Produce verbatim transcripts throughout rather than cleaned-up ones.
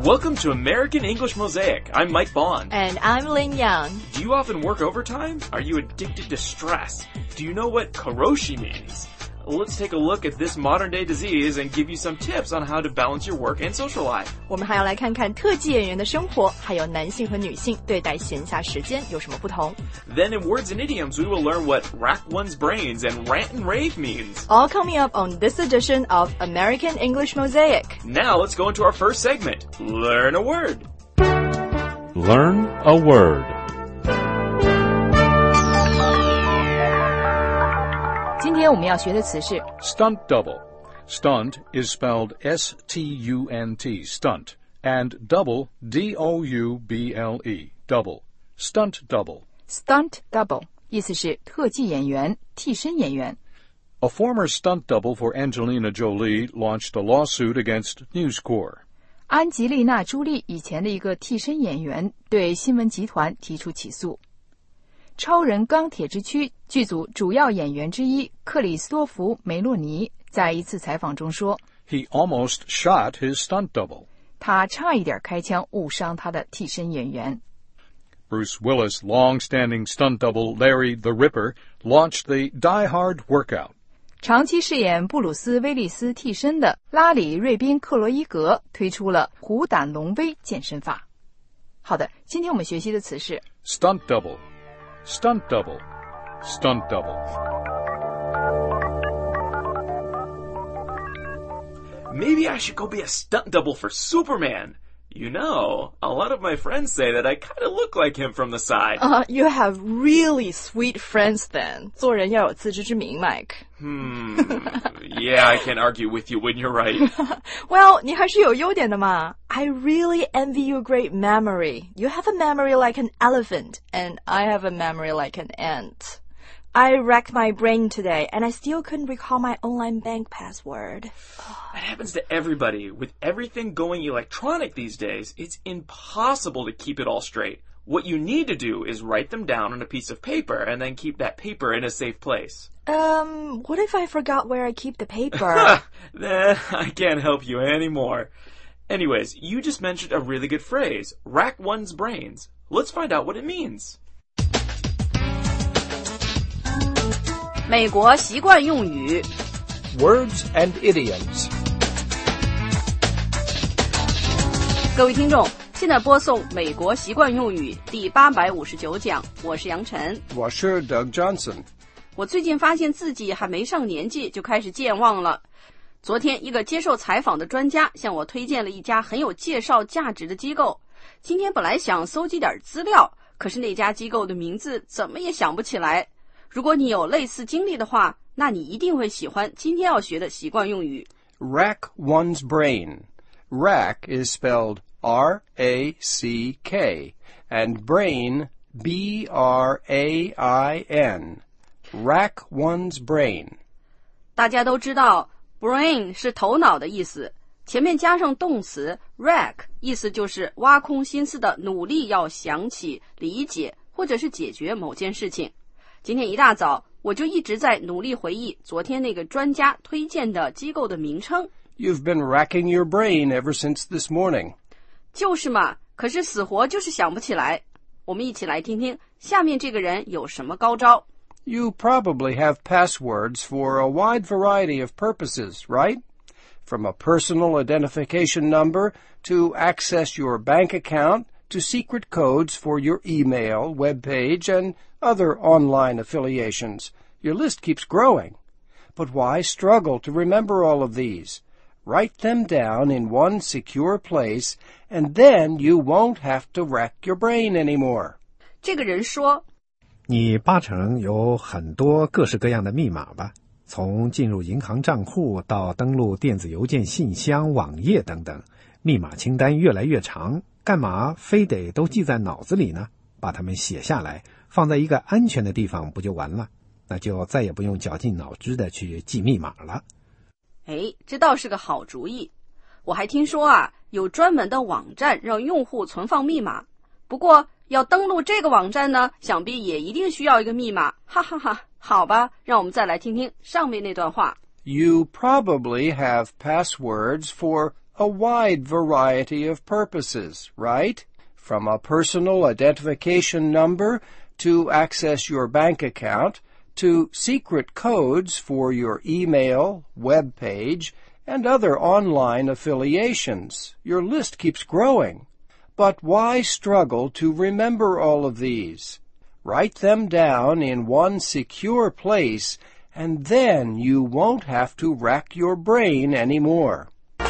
Welcome to American English Mosaic. I'm Mike Bond. And I'm Lin Yang. Do you often work overtime? Are you addicted to stress? Do you know what karoshi means? Let's take a look at this modern-day disease and give you some tips on how to balance your work and social life. 我们还要来看看特技演员的生活，还有男性和女性对待闲暇时间有什么不同。 Then in words and idioms, we will learn what rack one's brains and rant and rave means. All coming up on this edition of American English Mosaic. Now let's go into our first segment, Learn a Word. Learn a word. 今天我们要学的词是 Stunt double. Stunt is spelled S T U N T, stunt, and double, D O U B L E, double. Stunt double. stunt double, 意思是特技演员、替身演员。 A former stunt double for Angelina Jolie launched a lawsuit against News Corp. 安吉丽娜·朱莉以前的一个替身演员对新闻集团提出起诉。超人钢铁之躯剧组主要演员之一克里斯多弗·梅洛尼在一次采访中说 He almost shot his stunt double. 他差一点开枪误伤他的替身演员。 Bruce Willis' long-standing stunt double Larry the Ripper launched the Die Hard workout. 长期饰演布鲁斯·威利斯替身的拉里·瑞宾·克罗伊格推出了虎胆龙威健身法。好的，今天我们学习的词是 Stunt double. Stunt double. Stunt double. Maybe I should go be a stunt double for Superman. You know, a lot of my friends say that I kind of look like him from the side. Uh, you have really sweet friends then. 做人要有自知之明 Mike. Hmm. Yeah, I can't argue with you when you're right. Well, 你还是有优点的嘛。I really envy your great memory. You have a memory like an elephant, and I have a memory like an ant. I racked my brain today, and I still couldn't recall my online bank password. That happens to everybody. With everything going electronic these days, it's impossible to keep it all straight. What you need to do is write them down on a piece of paper and then keep that paper in a safe place. Um, what if I forgot where I keep the paper? Then I can't help you anymore. Anyways, you just mentioned a really good phrase, rack one's brains. Let's find out what it means. 美国习惯用语 Words and idioms. 各位听众，现在播送美国习惯用语第八百五十九讲，我是杨晨。 我是 Doug Johnson. 我最近发现自己还没上年纪就开始健忘了。昨天一个接受采访的专家向我推荐了一家很有介绍价值的机构。今天本来想搜集点资料，可是那家机构的名字怎么也想不起来。如果你有类似经历的话，那你一定会喜欢今天要学的习惯用语。 Rack one's brain. Rack is spelled R A C K, and brain B R A I N. Rack one's brain. 大家都知道 brain 是头脑的意思，前面加上动词 rack， 意思就是挖空心思的努力要想起、理解或者是解决某件事情。今天一大早我就一直在努力回忆昨天那个专家推荐的机构的名称。 You've been racking your brain ever since this morning. 就是嘛，可是死活就是想不起来。我们一起来听听下面这个人有什么高招。 You probably have passwords for a wide variety of purposes, right? From a personal identification number to access your bank account to secret codes for your email, web page, and other online affiliations. Your list keeps growing. But why struggle to remember all of these? Write them down in one secure place, and then you won't have to rack your brain anymore. 这个人说， 你八成有很多各式各样的密码吧？从进入银行账户到登录电子邮件信箱、网页等等，密码清单越来越长，干嘛非得都记在脑子里呢？把它们写下来，放在一个安全的地方不就完了？那就再也不用绞尽脑汁的去记密码了。 哎，这倒是个好主意。我还听说啊，有专门的网站让用户存放密码。不过要登录这个网站呢，想必也一定需要一个密码。哈哈哈，好吧，让我们再来听听上面那段话。 You probably have passwords for a wide variety of purposes, right? From a personal identification number to access your bank account, to secret codes for your email, web page, and other online affiliations. Your list keeps growing. But why struggle to remember all of these? Write them down in one secure place, and then you won't have to rack your brain anymore.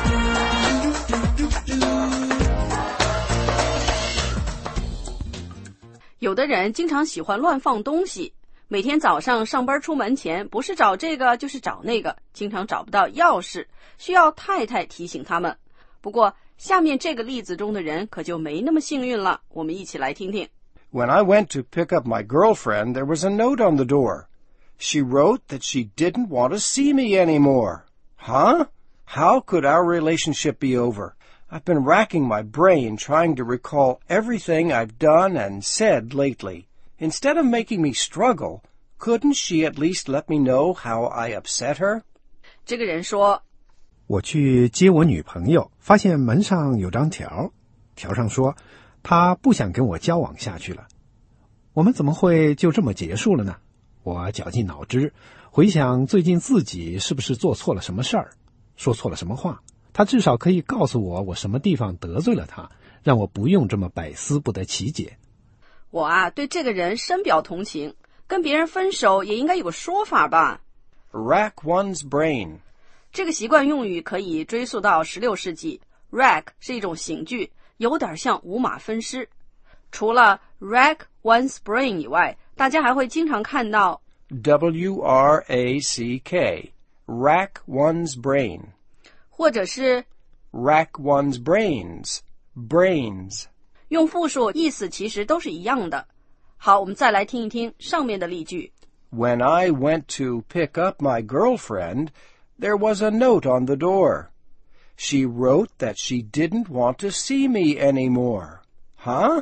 有的人经常喜欢乱放东西，每天早上上班出门前，不是找这个就是找那个，经常找不到钥匙，需要太太提醒他们。不过下面这个例子中的人可就没那么幸运了，我们一起来听听。 When I went to pick up my girlfriend, there was a note on the door. She wrote that she didn't want to see me anymore. Huh? How could our relationship be over? I've been racking my brain trying to recall everything I've done and said lately. Instead of making me struggle, couldn't she at least let me know how I upset her? 这个人说， 我去接我女朋友，发现门上有张条，条上说她不想跟我交往下去了。我们怎么会就这么结束了呢？我绞尽脑汁，回想最近自己是不是做错了什么事儿，说错了什么话，她至少可以告诉我我什么地方得罪了她，让我不用这么百思不得其解。 我啊，对这个人深表同情，跟别人分手也应该有个说法吧。 Rack one's brain. 这个习惯用语可以追溯到十六世纪。Rack 是一种刑具，有点像五马分尸。除了 rack one's brain 以外，大家还会经常看到 W R A C K, rack one's brain. 或者是 rack one's brains, brains. 用复数，意思其实都是一样的。好，我们再来听一听上面的例句。 When I went to pick up my girlfriend, there was a note on the door. She wrote that she didn't want to see me anymore. Huh?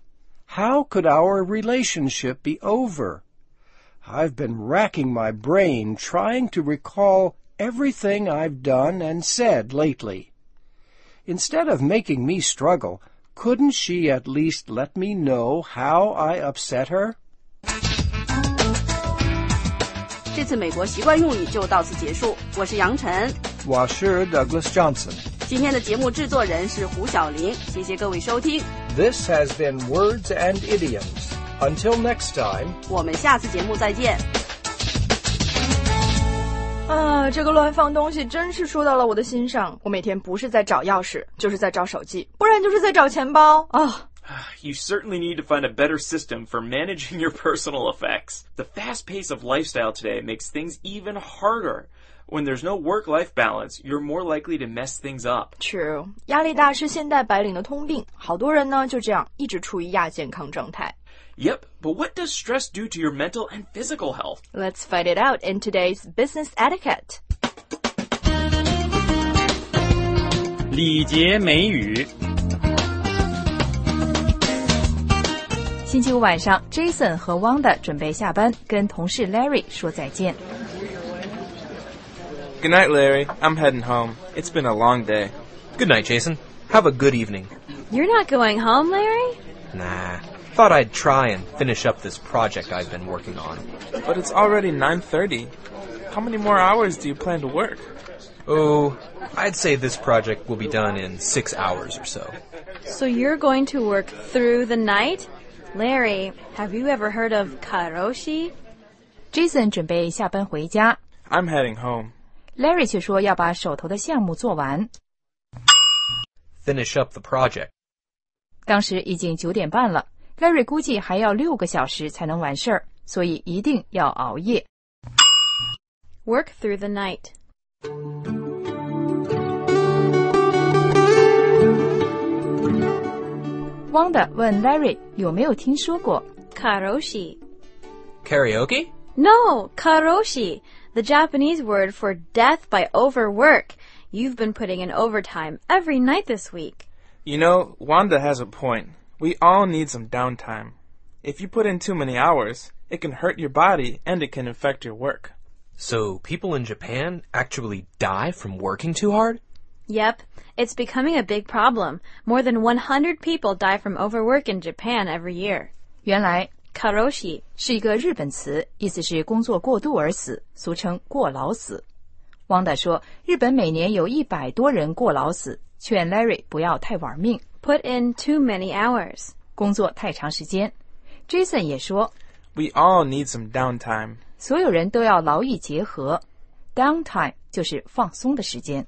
How could our relationship be over? I've been racking my brain trying to recall everything I've done and said lately. Instead of making me struggle, couldn't she at least let me know how I upset her? 这次美国习惯用语就到此结束。我是杨晨， 我是 Douglas Johnson. 今天的节目制作人是胡小玲，谢谢各位收听。 This has been Words and Idioms. Until next time, 我们下次节目再见。 啊，这个乱放东西真是说到了我的心上。我每天不是在找钥匙，就是在找手机，不然就是在找钱包啊。 You certainly need to find a better system for managing your personal effects. The fast pace of lifestyle today makes things even harder. When there's no work-life balance, you're more likely to mess things up. True. 压力大是现代白领的通病，好多人呢就这样一直处于亚健康状态。 Yep, but what does stress do to your mental and physical health? Let's find it out in today's business etiquette. 礼节美语。 星期五晚上 Jason 和 Wanda 准备下班，跟同事 Larry 说再见。 Good night, Larry. I'm heading home. It's been a long day. Good night, Jason. Have a good evening. You're not going home, Larry? Nah. Thought I'd try and finish up this project I've been working on. But it's already nine thirty. How many more hours do you plan to work? Oh, I'd say this project will be done in six hours or so. So you're going to work through the night? Larry, have you ever heard of karoshi? Jason 准备下班回家。 I'm heading home. Larry 却说要把手头的项目做完。 Finish up the project. 当时已经九点半了。Larry 估计还要六个小时才能完事儿，所以一定要熬夜。 Work through the night. Wanda 问 Larry 有没有听说过 Karoshi. Karaoke? No, karoshi. The Japanese word for death by overwork. You've been putting in overtime every night this week. You know, Wanda has a point. We all need some downtime. If you put in too many hours, it can hurt your body and it can affect your work. So people in Japan actually die from working too hard? Yep, it's becoming a big problem. More than one hundred people die from overwork in Japan every year. 原来 Karoshi 是一个日本词，意思是工作过度而死，俗称过劳死。汪达说，日本每年有一百多人过劳死，劝 Larry 不要太玩命。 Put in too many hours. 工作太长时间。Jason 也说 We all need some downtime. 所有人都要劳逸结合。Downtime 就是放松的时间。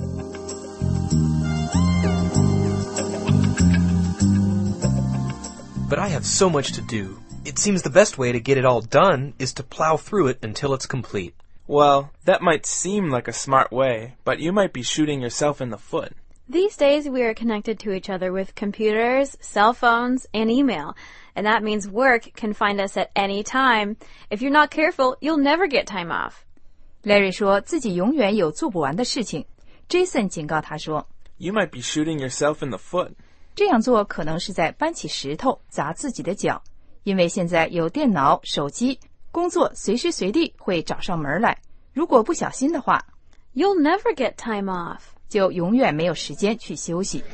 But I have so much to do. It seems the best way to get it all done is to plow through it until it's complete. Well, that might seem like a smart way, but you might be shooting yourself in the foot. These days we are connected to each other with computers, cell phones, and email. And that means work can find us at any time. If you're not careful, you'll never get time off. Larry 说自己永远有做不完的事情。Jason 警告他说 You might be shooting yourself in the foot. 这样做可能是在搬起石头砸自己的脚，因为现在有电脑、手机，工作随时随地会找上门来。如果不小心的话 You'll never get time off. 就永远没有时间去休息。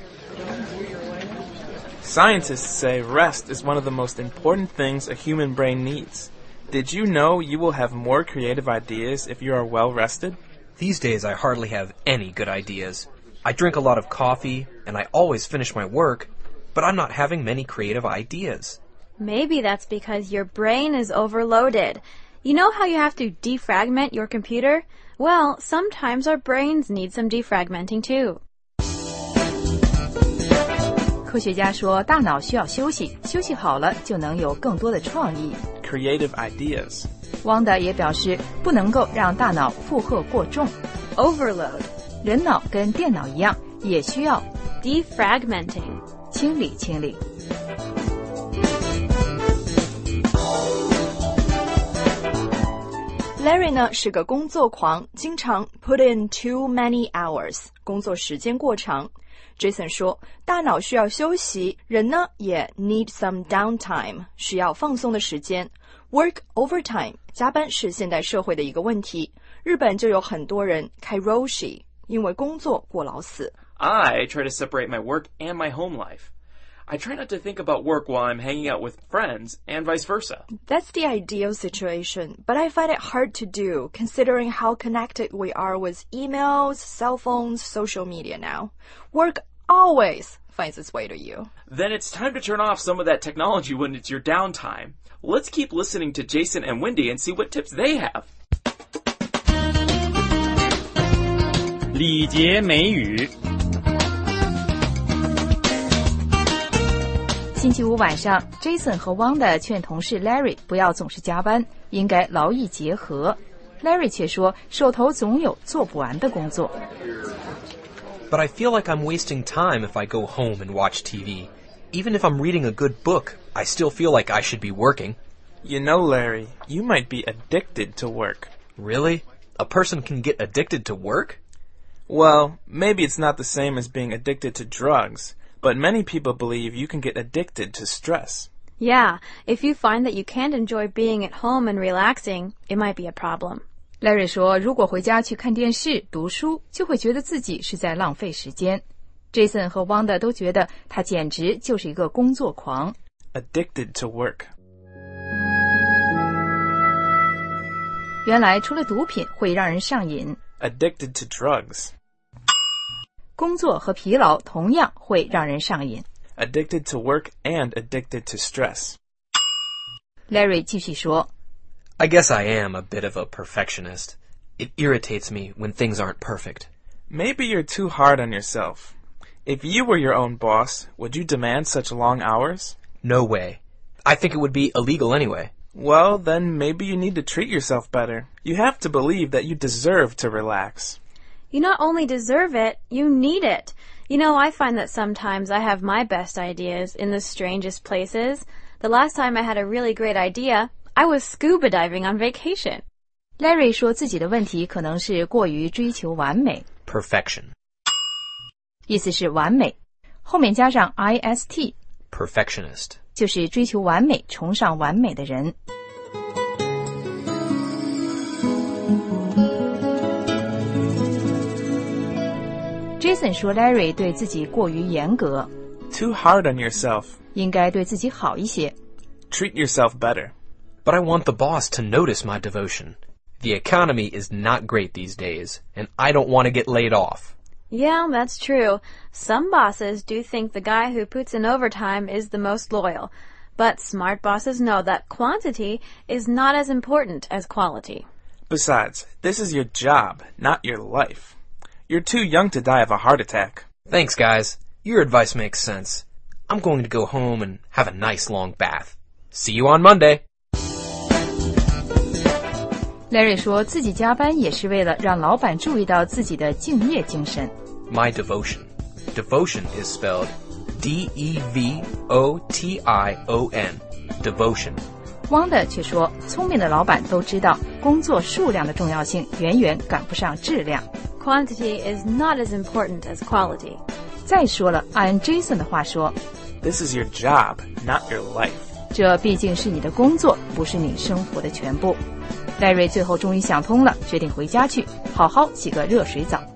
Scientists say rest is one of the most important things a human brain needs. Did you know you will have more creative ideas if you are well rested? These days I hardly have any good ideas. I drink a lot of coffee, and I always finish my work, but I'm not having many creative ideas. Maybe that's because your brain is overloaded. You know how you have to defragment your computer? Well, sometimes our brains need some defragmenting too. 科学家说大脑需要休息，休息好了就能有更多的创意。 Creative ideas. 汪达也表示不能够让大脑负荷过重。 Overload. 人脑跟电脑一样，也需要 defragmenting. 清理清理。 Larry 呢是个工作狂，经常 put in too many hours， 工作时间过长。Jason 说，大脑需要休息，人呢也 need some downtime， 需要放松的时间。Work overtime， 加班是现代社会的一个问题。日本就有很多人 karoshi， 因为工作过劳死。 I try to separate my work and my home life. I try not to think about work while I'm hanging out with friends and vice versa. That's the ideal situation, but I find it hard to do considering how connected we are with emails, cell phones, social media now. Work always finds its way to you. Then it's time to turn off some of that technology when it's your downtime. Let's keep listening to Jason and Wendy and see what tips they have. 礼节美语。 星期五晚上 Jason 和 Wanda 劝同事 Larry 不要总是加班，应该劳逸结合。Larry 却说手头总有做不完的工作。 But I feel like I'm wasting time if I go home and watch T V. Even if I'm reading a good book, I still feel like I should be working. You know, Larry, you might be addicted to work. Really? A person can get addicted to work? Well, maybe it's not the same as being addicted to drugs, but many people believe you can get addicted to stress. Yeah, if you find that you can't enjoy being at home and relaxing, it might be a problem. Larry 说如果回家去看电视读书就会觉得自己是在浪费时间。 Jason 和 Wanda 都觉得他简直就是一个工作狂。 Addicted to work. 原来除了毒品会让人上瘾， Addicted to drugs. 工作和疲劳同样会让人上瘾。 Addicted to work and addicted to stress. Larry 继续说 I guess I am a bit of a perfectionist. It irritates me when things aren't perfect. Maybe you're too hard on yourself. If you were your own boss, would you demand such long hours? No way. I think it would be illegal anyway. Well, then maybe you need to treat yourself better. You have to believe that you deserve to relax. You not only deserve it, you need it. You know, I find that sometimes I have my best ideas in the strangest places. The last time I had a really great idea, I was scuba diving on vacation. Larry 说自己的问题可能是过于追求完美。 Perfection. 意思是完美，后面加上 ist Perfectionist. 就是追求完美、崇尚完美的人。 Jason 说 Larry 对自己过于严格， Too hard on yourself. 应该对自己好一些。 Treat yourself better. But I want the boss to notice my devotion. The economy is not great these days, and I don't want to get laid off. Yeah, that's true. Some bosses do think the guy who puts in overtime is the most loyal. But smart bosses know that quantity is not as important as quality. Besides, this is your job, not your life. You're too young to die of a heart attack. Thanks, guys. Your advice makes sense. I'm going to go home and have a nice long bath. See you on Monday. Larry 说自己加班也是为了让老板注意到自己的敬业精神。 My devotion. Devotion is spelled D E V O T I O N. Devotion. 汪的却说，聪明的老板都知道工作数量的重要性远远赶不上质量。 Quantity is not as important as quality. 再说了，按 Jason 的话说， This is your job, not your life. 这毕竟是你的工作，不是你生活的全部。Larry 最后终于想通了，决定回家去好好洗个热水澡。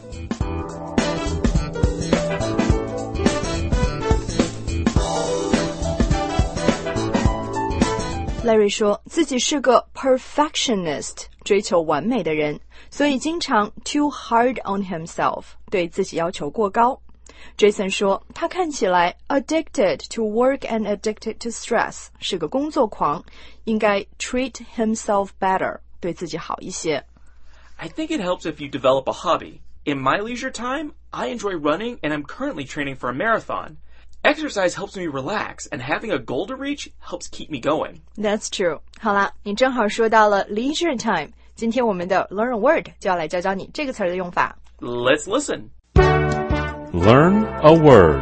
Larry 说自己是个 perfectionist， 追求完美的人，所以经常 too hard on himself， 对自己要求过高。Jason 说他看起来 addicted to work and addicted to stress， 是个工作狂，应该 treat himself better， 对自己好一些。 I think it helps if you develop a hobby. In my leisure time, I enjoy running and I'm currently training for a marathon. Exercise helps me relax and having a goal to reach helps keep me going. That's true. 好啦，你正好说到了 leisure time， 今天我们的 Learn a Word 就要来教教你这个词儿的用法。 Let's listen. Learn a word.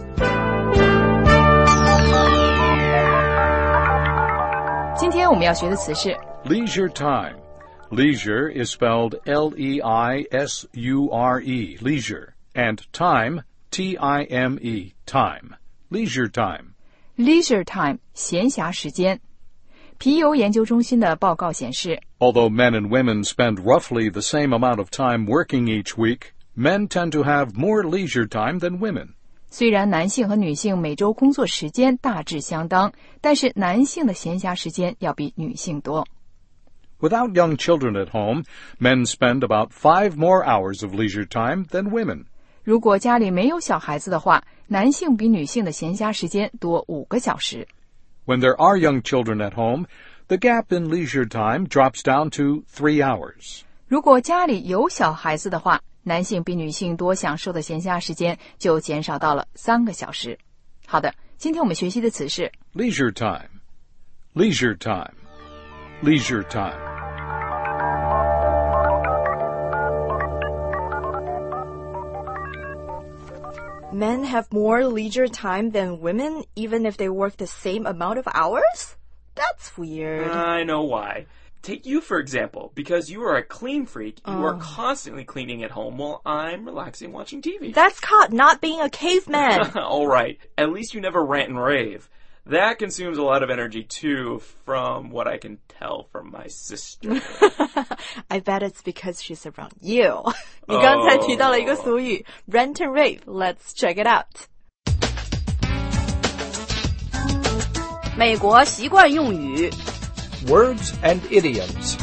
今天我们要学的词是 Leisure time. Leisure is spelled L E I S U R E, leisure, and time, T I M E, time. Leisure time. leisure time 闲暇时间。皮尤研究中心的报告显示， Although men and women spend roughly the same amount of time working each week, men tend to have more leisure time than women. 虽然男性和女性每周工作时间大致相当，但是男性的闲暇时间要比女性多。 Without young children at home, men spend about five more hours of leisure time than women. 如果家里没有小孩子的话，男性比女性的闲暇时间多五个小时。 When there are young children at home, the gap in leisure time drops down to three hours. 如果家里有小孩子的话，男性比女性多享受的闲暇时间就减少到了三个小时。好的，今天我们学习的词是 Leisure time. Leisure time. Leisure time. Men have more leisure time than women, even if they work the same amount of hours? That's weird. I know why. Take you, for example. Because you are a clean freak, you Oh. are constantly cleaning at home while I'm relaxing watching T V. That's called not being a caveman. All right. At least you never rant and rave. That consumes a lot of energy, too, from what I can tell from my sister. I bet it's because she's around you. 你刚才提到了一个俗语 rant and rave. Let's check it out. 美国习惯用语。 Words and idioms.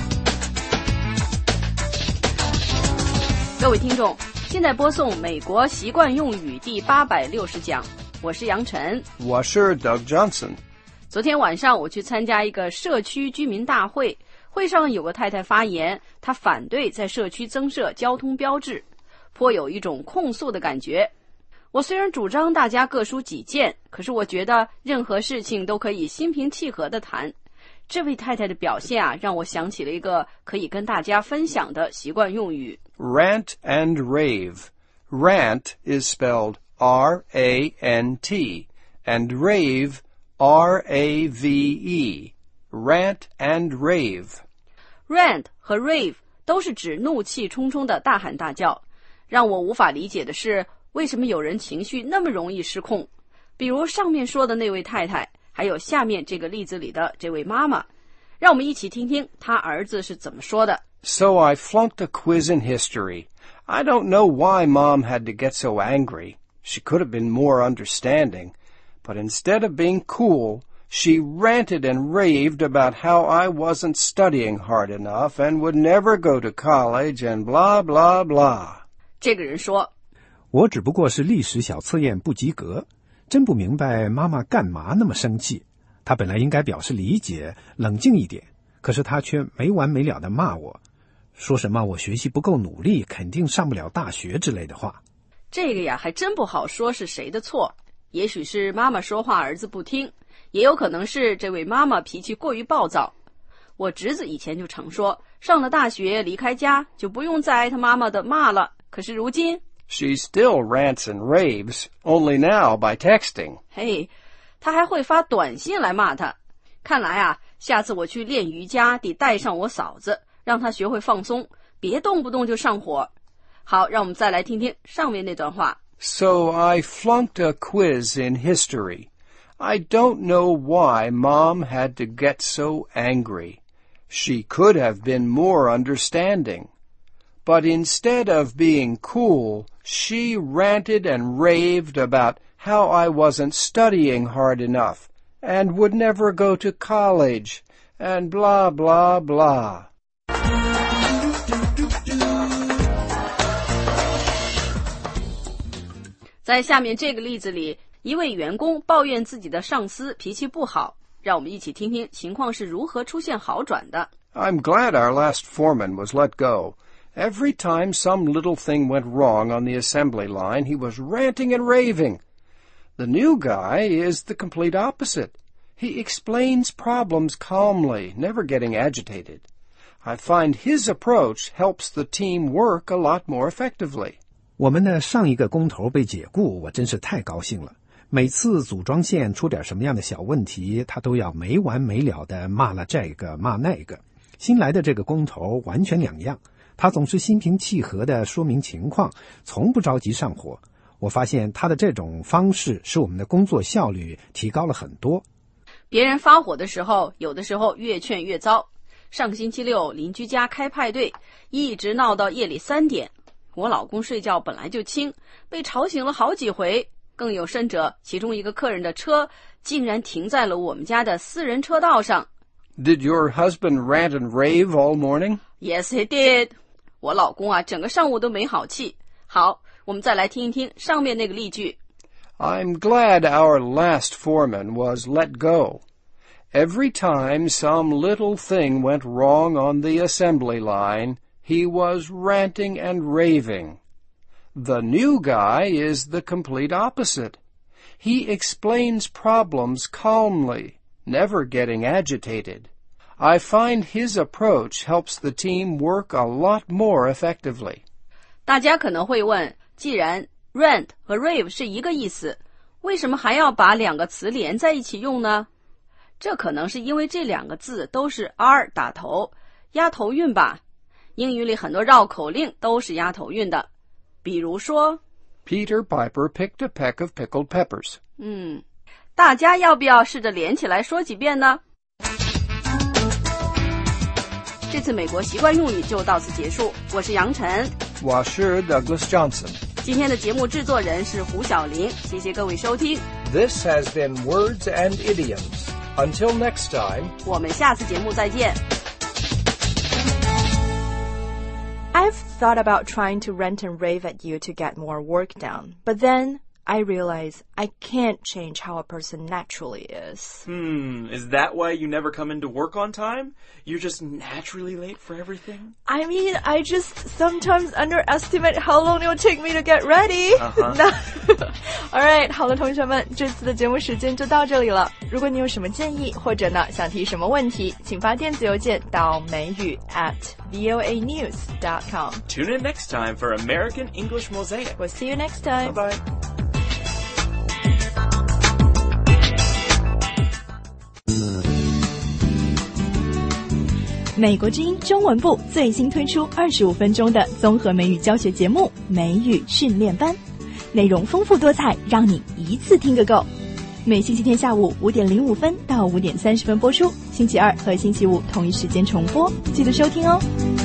各位听众，现在播送美国习惯用语第八百六十讲，我是杨晨， 我是 Doug Johnson. 昨天晚上我去参加一个社区居民大会，会上有个太太发言，她反对在社区增设交通标志，颇有一种控诉的感觉。我虽然主张大家各抒己见，可是我觉得任何事情都可以心平气和地谈。这位太太的表现啊，让我想起了一个可以跟大家分享的习惯用语。 Rant and rave. Rant is spelled R A N T, and rave, R A V E. Rant and rave. Rant 和 rave 都是指怒气冲冲的大喊大叫。让我无法理解的是，为什么有人情绪那么容易失控？比如上面说的那位太太，还有下面这个例子里的这位妈妈。让我们一起听听他儿子是怎么说的。 So I flunked a quiz in history. I don't know why Mom had to get so angry. She could have been more understanding. But instead of being cool, she ranted and raved about how I wasn't studying hard enough and would never go to college and blah, blah, blah. 这个人说， 我只不过是历史小测验不及格，真不明白妈妈干嘛那么生气。她本来应该表示理解，冷静一点，可是她却没完没了地骂我，说什么我学习不够努力，肯定上不了大学之类的话。 这个呀，还真不好说是谁的错。也许是妈妈说话儿子不听，也有可能是这位妈妈脾气过于暴躁。我侄子以前就常说，上了大学离开家就不用再挨他妈妈的骂了。可是如今 She still rants and raves, only now by texting. 嘿，他还会发短信来骂他。看来啊，下次我去练瑜伽得带上我嫂子，让她学会放松，别动不动就上火。好，让我们再来听听上面那段话。 So I flunked a quiz in history. I don't know why Mom had to get so angry. She could have been more understanding. But instead of being cool, she ranted and raved about how I wasn't studying hard enough and would never go to college and blah, blah, blah. 在下面这个例子里，一位员工抱怨自己的上司脾气不好，让我们一起听听情况是如何出现好转的。 I'm glad our last foreman was let go. Every time some little thing went wrong on the assembly line, he was ranting and raving. The new guy is the complete opposite. He explains problems calmly, never getting agitated. I find his approach helps the team work a lot more effectively. 我们的上一个工头被解雇，我真是太高兴了。每次组装线出点什么样的小问题，他都要没完没了地骂了这个骂那个。新来的这个工头完全两样，他总是心平气和地说明情况，从不着急上火。我发现他的这种方式使我们的工作效率提高了很多。 别人发火的时候，有的时候越劝越糟。上个星期六邻居家开派对，一直闹到夜里三点。我老公睡觉本来就轻，被吵醒了好几回。更有甚者，其中一个客人的车竟然停在了我们家的私人车道上。 Did your husband rant and rave all morning? Yes, he did. 我老公啊，整个上午都没好气。好，我们再来听一听上面那个例句。 I'm glad our last foreman was let go. Every time some little thing went wrong on the assembly line, he was ranting and raving. The new guy is the complete opposite. He explains problems calmly, never getting agitated. I find his approach helps the team work a lot more effectively. 大家可能会问，既然 rant 和 rave 是一个意思，为什么还要把两个词连在一起用呢？这可能是因为这两个字都是 r 打头，押头韵吧。英语里很多绕口令都是押头韵的，比如说 Peter Piper picked a peck of pickled peppers. 嗯，大家要不要试着连起来说几遍呢？这次美国习惯用语就到此结束，我是杨晨， 我是 Douglas Johnson。 今天的节目制作人是胡小玲，谢谢各位收听。 This has been Words and Idioms. Until next time, 我们下次节目再见。 I've thought about trying to rant and rave at you to get more work done, but then I realize I can't change how a person naturally is. Hmm, is that why you never come into work on time? You're just naturally late for everything? I mean, I just sometimes underestimate how long it will take me to get ready. Uh-huh. Alright, 好了，同学们，这次的节目时间就到这里了。如果你有什么建议，或者呢想提什么问题，请发电子邮件到美语 at voa news dot com. Tune in next time for American English Mosaic. We'll see you next time. Bye-bye. 美国之音中文部最新推出二十五分钟的综合美语教学节目《美语训练班》，内容丰富多彩，让你一次听个够。每星期天下午五点零五分到五点三十分播出，星期二和星期五同一时间重播，记得收听哦。